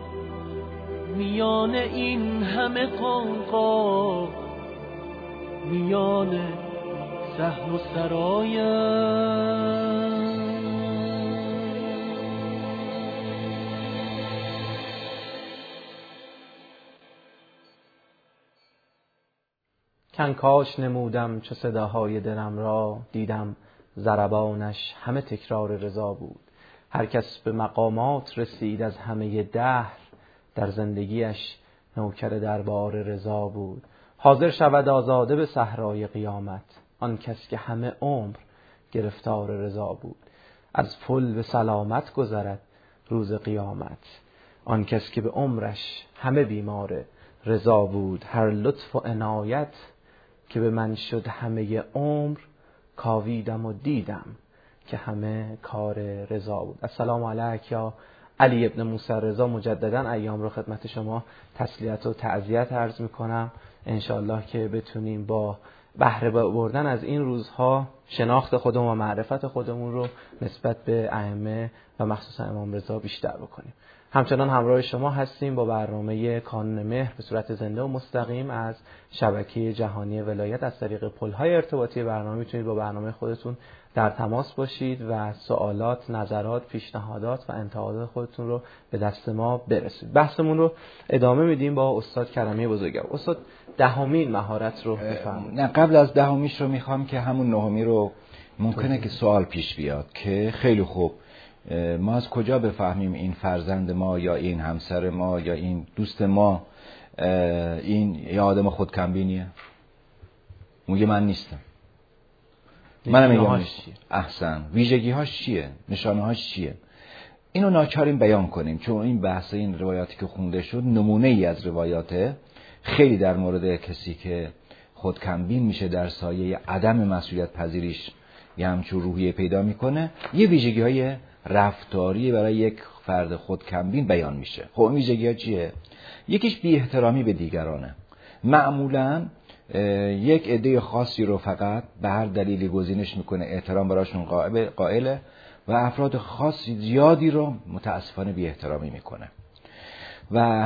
میان این همه قنقا، میان صحن و سرایم. کنکاش نمودم چو صداهای دلم را، دیدم ضربانش همه تکرار رضا بود. هر کس به مقامات رسید از همه دهر، در زندگیش نوکر دربار رضا بود. حاضر شود آزاده به صحرای قیامت، آن کس که همه عمر گرفتار رضا بود. از پل به سلامت گذرد روز قیامت، آن کس که به عمرش همه بیمار رضا بود. هر لطف و عنایت که به من شد همه عمر، کاویدم و دیدم که همه کار رضا بود. السلام علیک یا علی ابن موسی رضا. مجددا ایام رو خدمت شما تسلیت و تعزیت عرض میکنم. انشالله که بتونیم با بهره بردن از این روزها شناخت خودمون و معرفت خودمون رو نسبت به ائمه و مخصوصا امام رضا بیشتر بکنیم. همچنان همراه شما هستیم با برنامه کانون مهر به صورت زنده و مستقیم از شبکه جهانی ولایت. از طریق پل‌های ارتباطی برنامه میتونید با برنامه خودتون در تماس باشید و سوالات، نظرات، پیشنهادات و انتقادات خودتون رو به دست ما برسید. بحثمون رو ادامه میدیم با استاد کرمی بزرگوار. استاد دهمین مهارت رو بفرمایید. نه، قبل از دهمیش رو میخوام که همون نهمی رو ممکنه که سوال پیش بیاد که خیلی خوب ما از کجا بفهمیم این فرزند ما یا این همسر ما یا این دوست ما این یه آدم خودکمبینیه؟ میگه من نیستم. منم میگم احسن. ویژگی هاش چیه؟ نشانه هاش چیه؟ اینو ناچاریم بیان کنیم، چون این بحث این روایاتی که خونده شد نمونه ای از روایاته خیلی در مورد کسی که خودکمبین میشه در سایه عدم مسئولیت پذیریش یه همچون روحیه پیدا میکنه، یه ویژگی های رفتاری برای یک فرد خودکمبین بیان میشه. خب این ویژگی ها چیه؟ یکیش بی احترامی به دیگرانه. معمولاً یک عده خاصی رو فقط به هر دلیلی گزینش میکنه، احترام براشون قائله و افراد خاصی زیادی رو متاسفانه بی احترامی میکنه. و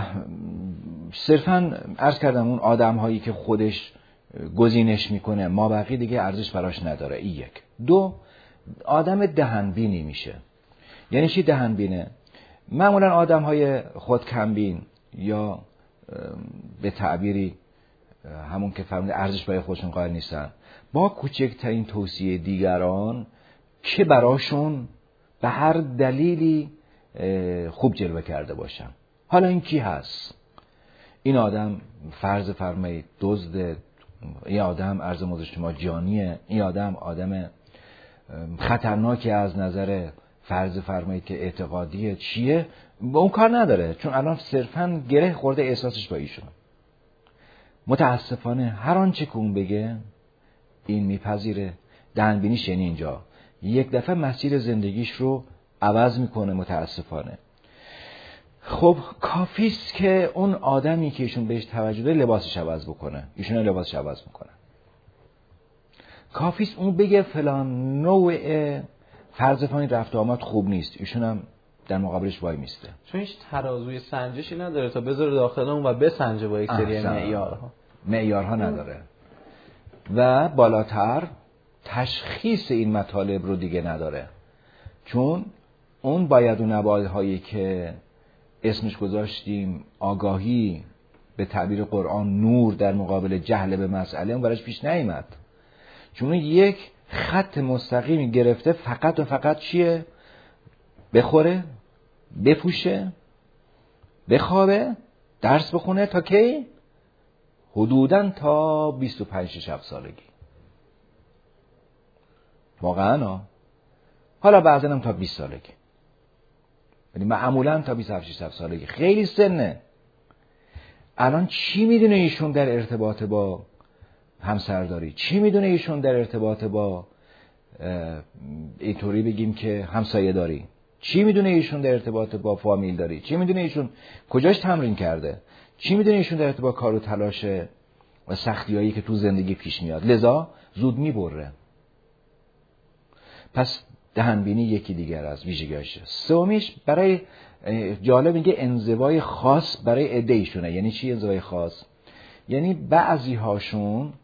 صرفاً عرض کردم اون آدم هایی که خودش گزینش میکنه ما بقیه دیگه ارزش براش نداره. این یک. دو، آدم دهنبینی میشه. یعنی چی دهنبینه؟ معمولا آدم های خودکمبین یا به تعبیری همون که فرموده ارزش برای خودشون قائل نیستن، با کوچکترین توصیه دیگران که براشون به هر دلیلی خوب جلوه کرده باشن. حالا این کی هست؟ این آدم فرض فرمایید دزد، این آدم عرض موضوع شما جانیه، این آدم خطرناکی از نظر فرض فرمایید که اعتقادیه، چیه؟ با اون کار نداره، چون الان صرفاً گره خورده احساسش با ایشون. متاسفانه هر آنچه که اون بگه این میپذیره. دهنبینیش یعنی اینجا یک دفعه مسیر زندگیش رو عوض میکنه متاسفانه. خب کافیست که اون آدمی که ایشون بهش توجه داره لباسش عوض بکنه، ایشون لباسش عوض میکنه. کافیست اون بگه فلان نوع فرض کنید رفت و آمد خوب نیست، ایشون هم در مقابلش وای میسته، چون هیچ ترازوی سنجشی نداره تا بذاره داخل اون و بسنجه با یک سری معیارها نداره و بالاتر تشخیص این مطالب رو دیگه نداره، چون اون باید و نبایدهایی که اسمش گذاشتیم آگاهی، به تعبیر قرآن نور در مقابل جهل به مسئله، اون براش پیش نیامد، چون یک خط مستقیمی گرفته فقط و فقط چیه؟ بخوره، بپوشه، بخوابه، درس بخونه تا کی؟ حدوداً تا 25 سالگی. واقعاً حالا بعضی هم تا 20 سالگی، یعنی معمولاً تا 27 سالگی. خیلی سنه. الان چی میدونه ایشون در ارتباط با همسرداری؟ چی میدونه ایشون در ارتباط با اینطوری بگیم که همسایه داری؟ چی میدونه ایشون در ارتباط با فامیل داری؟ چی میدونه ایشون کجاش تمرین کرده؟ چی میدونه ایشون در ارتباط با کار و تلاش و سختیایی که تو زندگی پیش میاد؟ لذا زود میبره. پس دهنبینی یکی دیگر از ویژگیاشه. سومیش برای جالب میگه انزوای خاص برای عده‌ایشونه. یعنی چی انزوای خاص؟ یعنی بعضی هاشون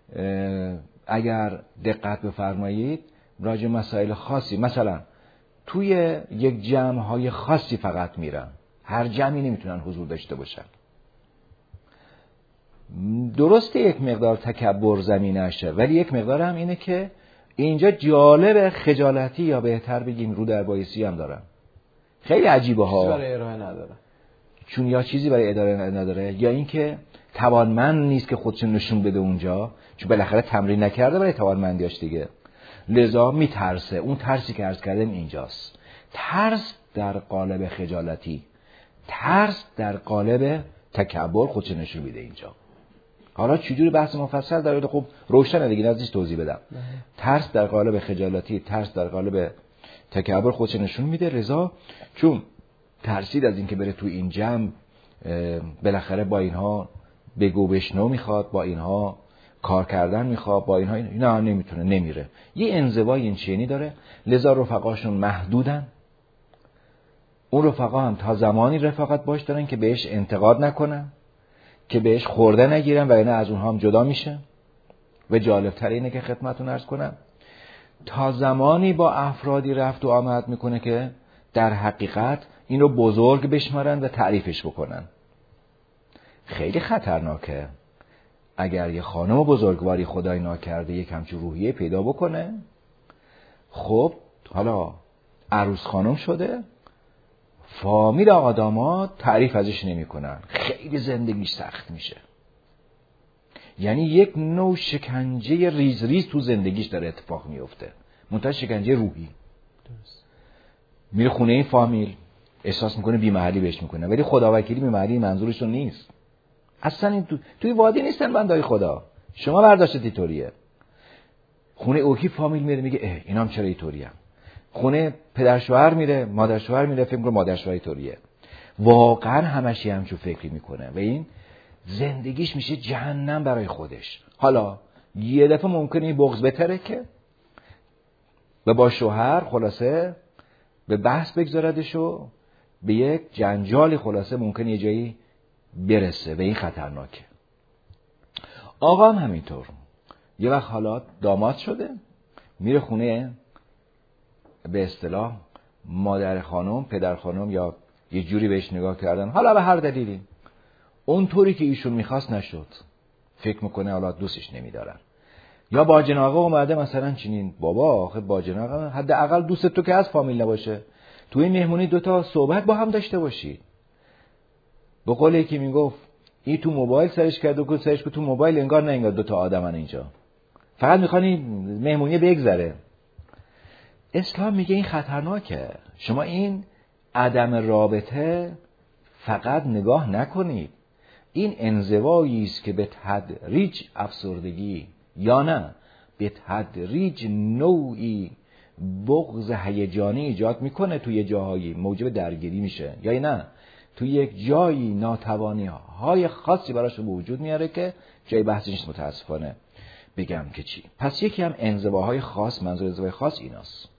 اگر دقت بفرمایید راجع مسائل خاصی، مثلا توی یک جمع‌های خاصی فقط میرن، هر جمعی نمیتونن حضور داشته باشن. درسته یک مقدار تکبر زمینشه، ولی یک مقدار هم اینه که اینجا جالب خجالتی یا بهتر بگیم رو در بایسی هم دارن. خیلی عجیبه ها. چیزی برای ارائه نداره. چون یا چیزی برای اداره نداره یا اینکه توانمند نیست که خودشون نشون بده اونجا، چون بالاخره تمرین نکرده برای توانمندیاش دیگه. لذا میترسه. اون ترسی که عرض کردم اینجاست. ترس در قالب خجالتی، ترس در قالب تکبر خودش نشون میده اینجا. حالا چجوری بحث مفصل داره؟ خب روشنه دیگه، نزدیک توضیح بدم. ترس در قالب خجالتی، ترس در قالب تکبر خودش نشون میده. رضا چون ترسید از اینکه بره تو این جمع، بالاخره با اینها بگو بشنو میخواد، با اینها کار کردن میخواد، با اینها نه نمیتونه، نمیره. یه انزوای این چینی داره. لذا رفقاشون محدودن. اون رفقا هم تا زمانی رفاقت باش دارن که بهش انتقاد نکنن، که بهش خورده نگیرن و اینه از اونها هم جدا میشه. و جالبتر اینه که خدمتتون عرض کنم تا زمانی با افرادی رفت و آمد میکنه که در حقیقت این رو بزرگ بشمارن و تعریفش بکنن. خیلی خطرناکه اگر یه خانم بزرگواری خدای ناکرده یک همچون روحیه پیدا بکنه. خب حالا عروس خانم شده، فامیل آقا داماد تعریف ازش نمی کنن، خیلی زندگیش سخت میشه. یعنی یک نوع شکنجه ریز ریز تو زندگیش داره اتفاق میفته، منتها شکنجه روحی. میره خونه این فامیل احساس میکنه بی‌محلی بهش میکنه، ولی خداوکیلی بی‌محلی منظورشون نیست. اصلا این توی وادی نیستن بندای خدا. شما برداشتید اینطوریه. خونه اوکی فامیل میره میگه اینام چرا اینطوریه. خونه پدر شوهر میره، مادر شوهر میره، فکر میکنه مادر شوهر اینطوریه. واقعا همش همچون فکری میکنه و این زندگیش میشه جهنم برای خودش. حالا یه دفعه ممکنه بغض بتره که و با شوهر خلاصه به بحث بگذاردشو، به یک جنجالی خلاصه ممکنه یه جایی برسه و این خطرناکه. آقا هم همینطور. یه وقت حالا داماد شده، میره خونه به اصطلاح مادر خانم، پدر خانم یا یه جوری بهش نگاه کردن، حالا به هر دلیلی اون طوری که ایشون میخواست نشد، فکر میکنه حالا دوستش نمیدارن. یا باجناقه اومده مثلا چنین، بابا آخه باجناقه حداقل دوست تو که از فامیل نباشه، توی مهمونی دوتا صحبت با هم داشته باشید. به قول یکی میگفت این تو موبایل سرش کرد و گفت سرش که تو موبایل انگار نه انگار دوتا آدمن اینجا، فقط میخوان این مهمونی بگذره. اسلام میگه این خطرناکه. شما این عدم رابطه فقط نگاه نکنید، این انزوایی است که به تدریج افسردگی یا نه به تدریج نوعی بغض هیجانی ایجاد میکنه، توی جاهایی موجب درگیری میشه، یا نه توی یک جایی ناتوانی های خاصی براش به وجود میاره که جای بحثی نیست متاسفانه بگم که چی. پس یکی هم انزواهای خاص، منظور انزوای خاص ایناست.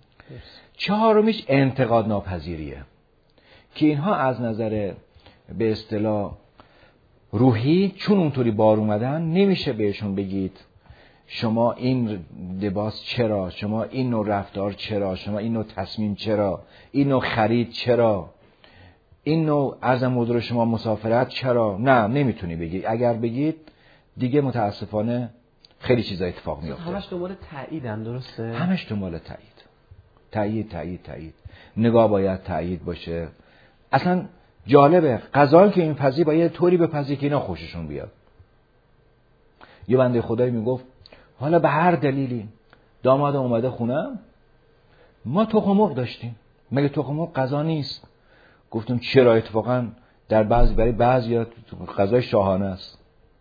چهارمیش انتقاد ناپذیریه که اینها از نظر به اصطلاح روحی چون اونطوری بار اومدن نمیشه بهشون بگید شما این لباس چرا، شما این نوع رفتار چرا، شما این نوع تصمیم چرا، این نوع خرید چرا، این نوع ارزم حضور شما مسافرت چرا. نه نمیتونی بگی. اگر بگید دیگه متاسفانه خیلی چیزا اتفاق میفته. همش دنبال تاییدن، درسته؟ همش دنبال تایید. نگاه باید تایید باشه. اصلا جالبه غذایی که این پزی باید طوری بپزی که اینا خوششون بیاد. یه بنده خدایی میگفت حالا به هر دلیلی داماد اومده خونه، ما تخم مرغ داشتیم، مگه تخم مرغ غذا نیست؟ گفتم چرا؟ اتفاقا در برای بعضیا غذای شاهانه است.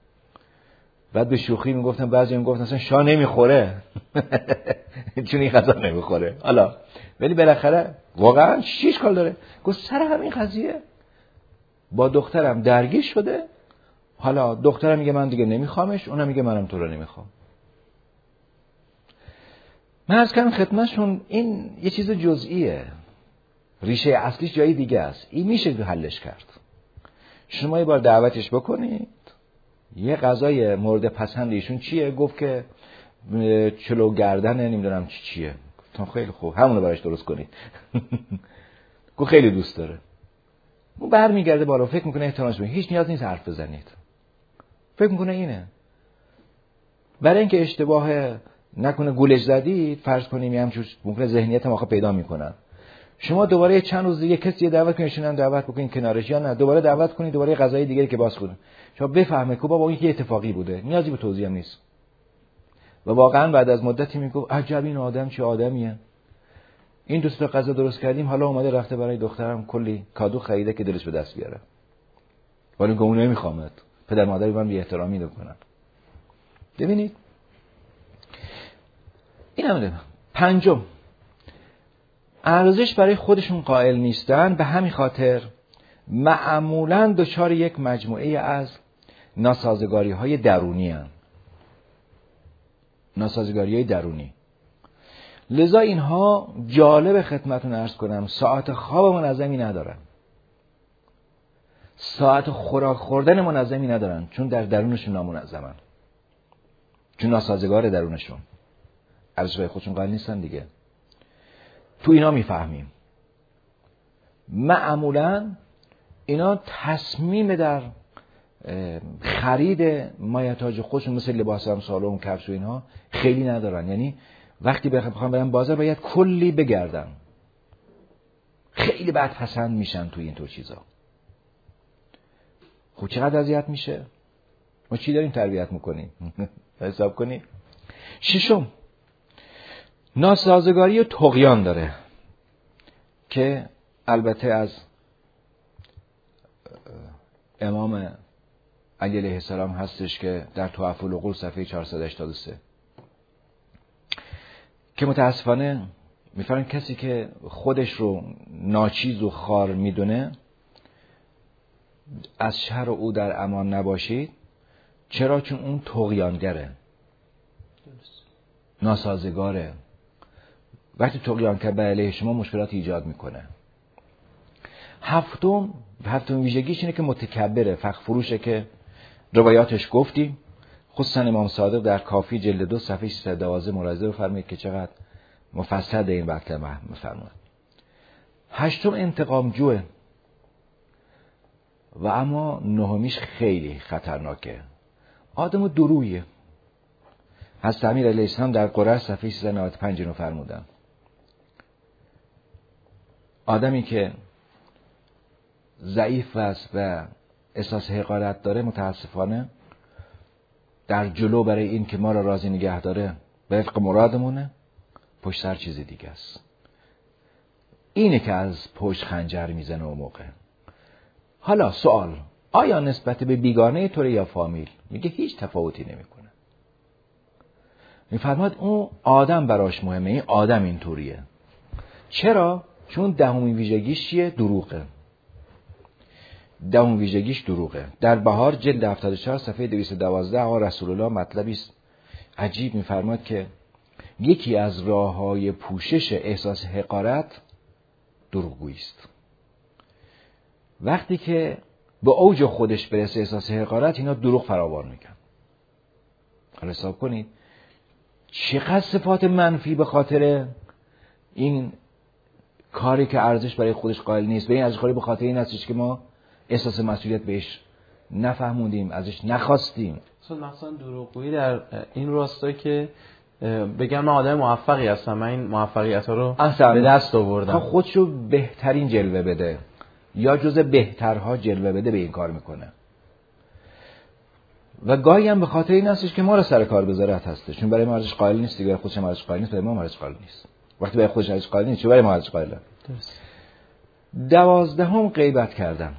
بعد به شوخی میگفتم، بعضی میگفتن اصلا شاه نمیخوره چون این غذا نمیخوره. حالا ولی بالاخره واقعا چیش کار داره؟ گفت سر همین قضیه با دخترم درگیر شده، حالا دخترم میگه من دیگه نمیخوامش، اونم میگه منم تو رو نمیخوام. من عرض کردم خدمتشون این یه چیز جزئیه، ریشه اصلیش جای دیگه است. این میشه حلش کرد. شما یه بار دعوتش بکنید، یه غذای مورد پسند ایشون چیه؟ گفت که چلو گردنه، نمیدونم چیه. گفتم خیلی خوب، همونو براش درست کنید. گفت خیلی دوست داره. اون برمیگرده بالا، فکر میکنه احترامش بگید، هیچ نیاز نیست حرف بزنید. فکر میکنه اینه. برای اینکه اشتباه نکنه گولش زدید، فرض کنیم یه همچون ممکنه ذهنیت ما پیدا میکنن. شما دوباره چند روز دیگه کسی دعوت کنید، شما دعوت بکنید کنارش، یا نه دوباره دعوت کنید، دوباره غذای دیگه که باز کنید، شما بفهمه که بابا این که اتفاقی بوده، نیازی به توضیح هم نیست. و واقعا بعد از مدتی میگه عجب این آدم چه آدمیه، این دوست غذا درست کردیم، حالا اومده رفته برای دخترم کلی کادو خریده که دلش به دست بیاره، ولی اون نمیخوامد. پدر مادری من بی احترامی میکنن. ببینید این هم پنجم، ارزش برای خودشون قائل نیستن. به همین خاطر معمولاً دچار یک مجموعه از ناسازگاری‌های درونی هستند. ناسازگاری‌های درونی. لذا اینها جالب خدمتتون عرض کنم ساعت خواب منظمی ندارن، ساعت خوراک خوردن منظمی ندارن، چون در درونشون نامنظمن، چون ناسازگار درونشون، ارزش برای خودشون قائل نیستن دیگه. تو اینا میفهمیم معمولاً اینا تصمیم در خرید مایحتاج خودشون مثل لباس هم سالن، کفش و اینها خیلی ندارن. یعنی وقتی بخوام برن بازار باید کلی بگردن، خیلی بد پسند میشن توی این طور چیزا. خب چقدر اذیت میشه؟ ما چی داریم تربیت میکنیم؟ حساب کنی. ششم، ناسازگاری و طغیان داره که البته از امام علی علیه السلام هستش که در تحف العقول صفحه 483 که متاسفانه میفرمایند کسی که خودش رو ناچیز و خار میدونه از شر او در امان نباشید. چرا؟ چون اون طغیانگره، ناسازگاره. وقتی طغیان کرد بر علیه شما مشکلات ایجاد میکنه. هفتم ویژگیش اینه که متکبره، فخر فروشه که روایاتش گفتیم. خصوصا امام صادق در کافی جلد 2 صفحه 312 ملاحظه بفرمایید که چقدر مفصل این وقت میفرماید. هشتم انتقام جوه و اما نهمیش خیلی خطرناکه. آدم درویه. حضرت امیر علیه السلام در قرآن صفحه 395 اینو فرمودن. آدمی که ضعیف است و احساس حقارت داره متاسفانه در جلو برای این که ما را راضی نگه داره به وفق مرادمونه، پشت سر چیز دیگه است. اینه که از پشت خنجر میزنه اون موقع. حالا سوال، آیا نسبت به بیگانه طوره یا فامیل؟ میگه هیچ تفاوتی نمیکنه. میفرماد اون آدم براش مهمه، این آدم اینطوریه. چرا؟ چون دهمین ویژگیش چیه؟ دروغه. دهمین ویژگیش دروغه. در بهار جلد 74 صفحه 212 آقا رسول الله مطلبی عجیب میفرماد که یکی از راه‌های پوشش احساس حقارت دروغگویی است. وقتی که به اوج خودش برسه احساس حقارت، اینا دروغ فراوان میکنن. حالا حساب کنید چقدر صفات منفی به خاطر این کاری که ارزش برای خودش قائل نیست. به این ارزش قائل به خاطر این هستش که ما احساس مسئولیت بهش نفهموندیم، ازش نخواستیم. مثلا دروغگویی در این راستا که بگم من آدم موفقی هستم، من این موفقیت ها رو به دست آوردم، خودشو بهترین جلوه بده یا جز بهترها جلوه بده، به این کار میکنه. و گاهی هم به خاطر این هستش که ما رو سر کار بذاره هستش، چون برای ما ارزش قائل نیست دیگه. خودش هم ارزش قائل نیست، برای ما ارزش قائل نیست. وقتی برای خودش ارزش قائل نیست، چه برای ما ارزش قائله؟ درست. 12 غیبت کردن.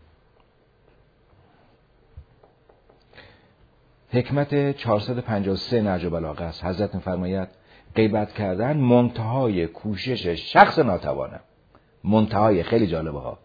حکمت 453 نهج البلاغه است. حضرت می‌فرماید غیبت کردن منتهای کوشش شخص ناتوانه. منتهای، خیلی جالبه ها.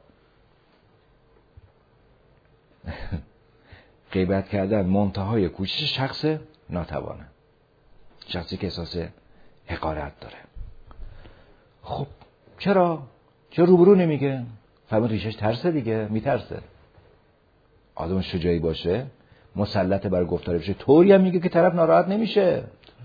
غیبت کردن منتهای کوشش شخص ناتوانه، شخصی که احساس حقارت داره. خب چرا روبرو نمیگه؟ فرمود ریشش ترسه دیگه، میترسه. آدم شجاعی باشه، مسلط بر گفتار بشه، طوری هم میگه که طرف ناراحت نمیشه.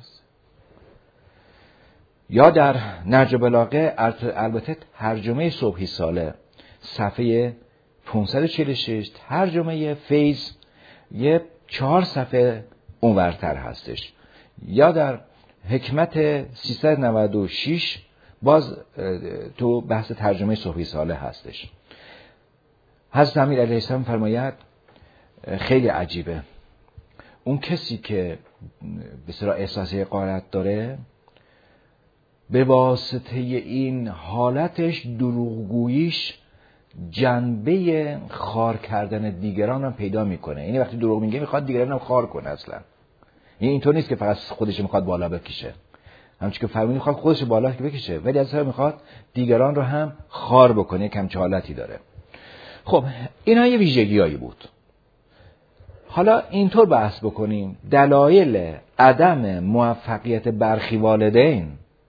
یا در نهج البلاغه، البته ترجمه صبحی ساله صفحه 546، ترجمه فیض یه 4 صفحه اونورتر هستش. یا در حکمت 396 باز تو بحث ترجمه صبحی ساله هستش. حضرت امیر علیه السلام فرماید خیلی عجیبه، اون کسی که به اصطلاح احساس حقارت داره به واسطه این حالتش دروغگوییش جنبه خار کردن دیگران هم پیدا میکنه. یعنی وقتی دروغ میگه میخواد دیگران هم خار کنه. اصلا یعنی اینطور نیست که فقط خودش میخواد بالا بکشه، همچون که فرمودی میخواد خودش بالا بکشه، ولی از طرف میخواد دیگران رو هم خار بکنه. کم چه حالتی داره. خب اینا یه ویژگیایی بود. حالا اینطور بحث بکنیم دلایل عدم موفقیت برخی والدین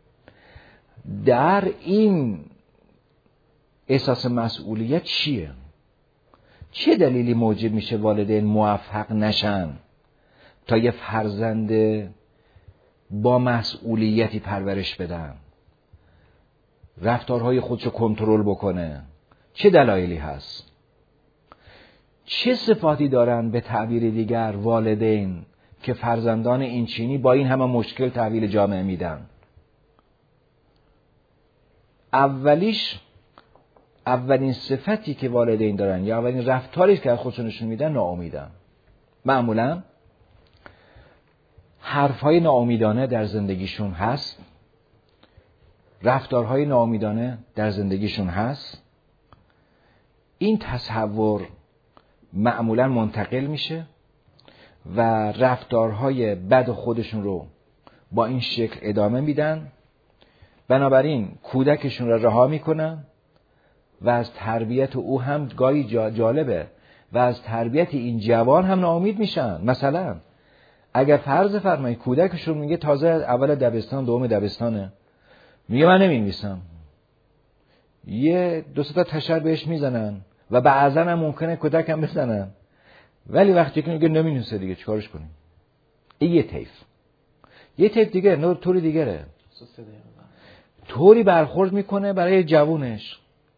در این احساس مسئولیت چیه؟ چه دلیلی موجب میشه والدین موفق نشن تا یه فرزند با مسئولیتی پرورش بدن، رفتارهای خودشو کنترل بکنه؟ چه دلایلی هست؟ چه صفاتی دارن به تعبیر دیگر والدین که فرزندان این چینی با این همه مشکل تحویل جامعه میدن؟ اولین صفتی که والدین دارن یا اولین رفتاری که از خودشون نشون میدن ناامیدن. معمولا حرفهای ناامیدانه در زندگیشون هست، رفتارهای ناامیدانه در زندگیشون هست. این تصور معمولا منتقل میشه و رفتارهای بد خودشون رو با این شکل ادامه میدن. بنابراین کودکشون رو رها میکنن و از تربیت او هم گاهی جالبه و از تربیت این جوان هم ناامید میشن. مثلا اگر فرض فرمایید کودکشون میگه تازه اول دبستان دوم دبستانه، میگه من نمی‌نویسم، یه 2 تا تشر بهش میزنن و بعضا هم ممکنه کودک هم بزنن، ولی وقتی که میگه نمی‌نویسه دیگه چیکارش کنیم؟ این یه تیپ دیگه طوری دیگره، طوری برخورد میکنه برای جوونش.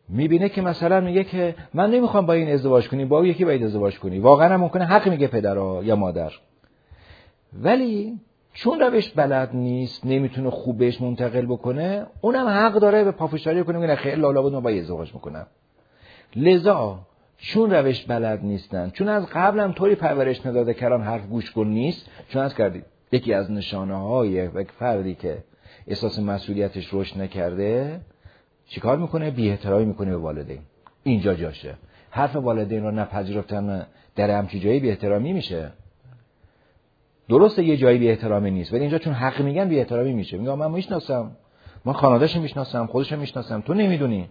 میبینه که مثلا میگه که من نمیخوام با این ازدواج کنی، با یکی باید ازدواج کنی. واقعا هم ممکنه حق میگه پدر یا مادر، ولی چون روش بلد نیست، نمیتونه خوب بهش منتقل بکنه، اونم حق داره به پافشاری کنه میگه خیلی لالا بود من باید ازدواج میکنم. لذا چون روش بلد نیستن، چون از قبل هم طوری پرورش نداده کردن حرف گوش کن نیست، چون از کردید یکی از نشانه های یک فردی که احساس مسئولیتش رشد نکرده چیکار میکنه؟ بی احترامی میکنه به والدین. اینجا جاشه. حرف والدین رو نپذیرفتن در همچین جایی بی احترامی میشه. درسته یه جایی بی احترامی نیست، ولی اینجا چون حق میگن بی احترامی میشه. میگم من میشناسم، من خانواده‌شو میشناسم، خودشو میشناسم، تو نمیدونی.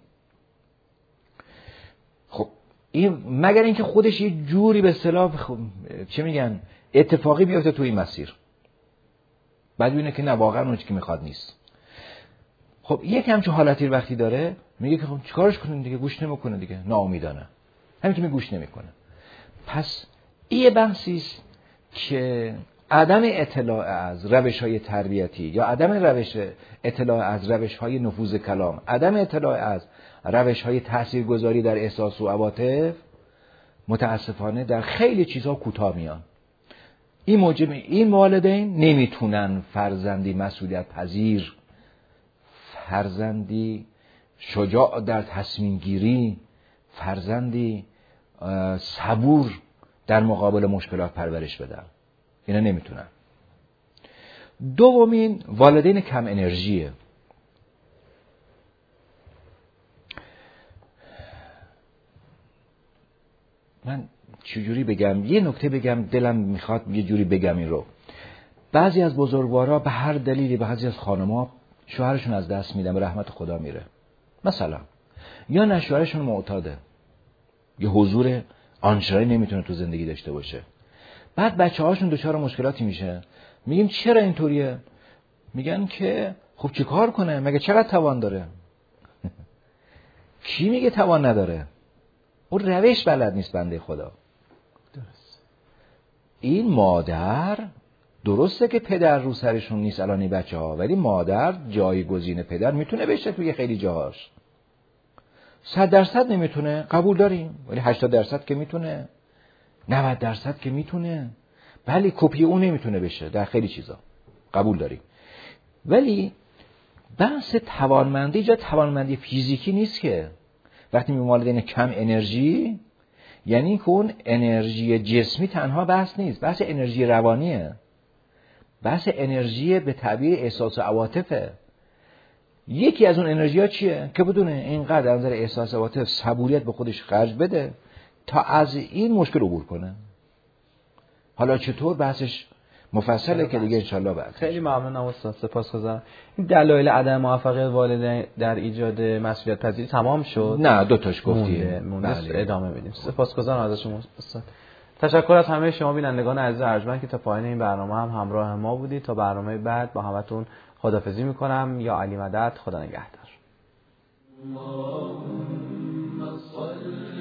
خب این مگر اینکه خودش یه جوری به اصطلاح چه میگن اتفاقی بیفته تو این مسیر، بعد ببینه که نه واقعا اون چیزی که میخواد نیست. خب یک همچین حالتی وقتی داره میگه که خب چیکارش کنیم دیگه، گوش نمیکنه دیگه، ناامیدانه، همین گوش نمیکنه. پس این بحثی است که عدم اطلاع از روش‌های تربیتی یا عدم اطلاع از روش‌های نفوذ کلام، عدم اطلاع از روش‌های تاثیرگذاری در احساس و عواطف متاسفانه در خیلی چیزها کوتاه میان. این موجب این والدین نمیتونن فرزندی مسئولیت پذیر، فرزندی شجاع در تصمیم گیری، فرزندی صبور در مقابل مشکلات پرورش بدن. اینا نمیتونن. دومین والدین کم انرژیه. من چجوری بگم؟ یه نکته بگم، دلم میخواد یه جوری بگم این رو. بعضی از بزرگوارا به هر دلیلی، بعضی از خانم‌ها شوهرشون از دست میدن، به رحمت خدا میره مثلا، یا نه شوهرشون معتاده، یه حضور آنچنانی نمیتونه تو زندگی داشته باشه، بعد بچه‌هاشون دچار مشکلاتی میشه. میگیم چرا اینطوریه؟ میگن که خب چه کار کنه، مگه چقدر توان داره؟ کی میگه توان نداره؟ اون روش بلد نیست بنده خدا. درست. این مادر درسته که پدر رو سرشون نیست الان این بچه‌ها، ولی مادر جایگزین پدر میتونه بشه توی خیلی جاهاش. 100% نمیتونه، قبول داریم، ولی 80% که میتونه، 90% که میتونه. ولی کپی اون نمیتونه بشه در خیلی چیزا، قبول داریم. ولی بحث توانمندی جا توانمندی فیزیکی نیست که. وقتی میگم والدین کم انرژی، یعنی که اون انرژی جسمی تنها بحث نیست، بحث انرژی روانیه، بحث انرژی به تعبیر احساس و عواطفه. یکی از اون انرژی ها چیه؟ که بدونه اینقدر از نظر احساس و عواطف صبوریت به خودش خرج بده تا از این مشکل عبور کنه. حالا چطور بحثش مفصله که دیگه انشالله بعد. خیلی ممنونم استاد، سپاسگزارم. این دلایل عدم موفقیت والدین در ایجاد مسئولیت پذیری تمام شد؟ نه، دو تاش گفتیم. بله. ادامه میدیم. سپاسگزارم از شما استاد. تشکر از همه شما بینندگان عزیز ارجمند که تا پایان این برنامه هم همراه ما بودید. تا برنامه بعد با همتون خداحافظی میکنم. یا علی مدد، خدا نگهدار.